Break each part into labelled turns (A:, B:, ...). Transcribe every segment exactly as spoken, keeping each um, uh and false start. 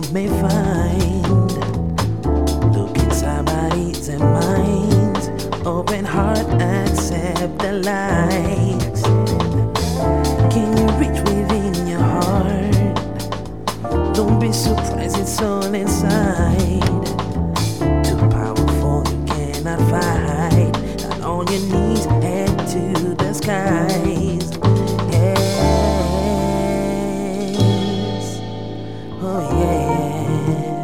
A: may find. Look inside bodies and minds. Open heart, accept the light. Can you reach within your heart? Don't be surprised, it's all inside. Too powerful, you cannot fight. And on your knees, head to the skies. Yes, oh yeah.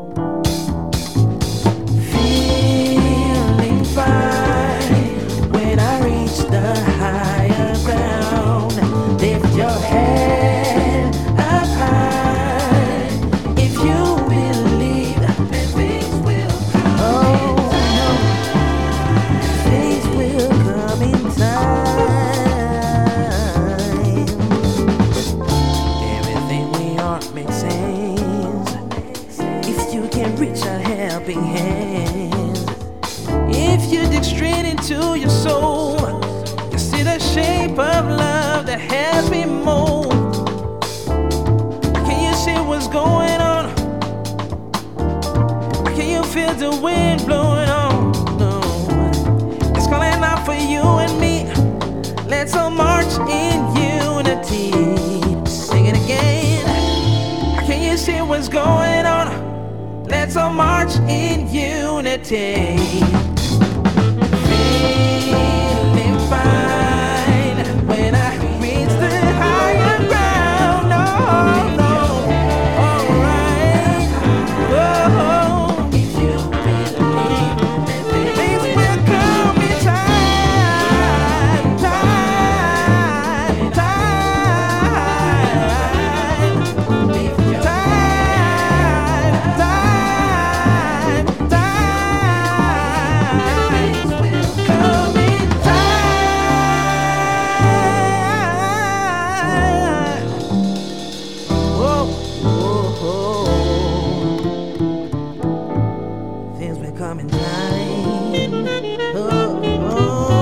A: Feeling fine when I reach the higher ground. Lift your head up high. If you believe that things will come. Oh no, things will come in time. Everything we are makes sense if you can reach a helping hand. If you dig straight into your soul, you see the shape of love, the happy mold. Can you see what's going on? Can you feel the wind blowing on? No. It's calling out for you and me. Let's all march in unity. Sing it again. Can you see what's going on? Let's all march in unity. Feeling fine when I reach the higher ground. No, no, alright. Oh, if you believe that things will come in time, time, time, time, time, time, things will come in time. Whoa, whoa, whoa. Things will come in time. Oh, oh.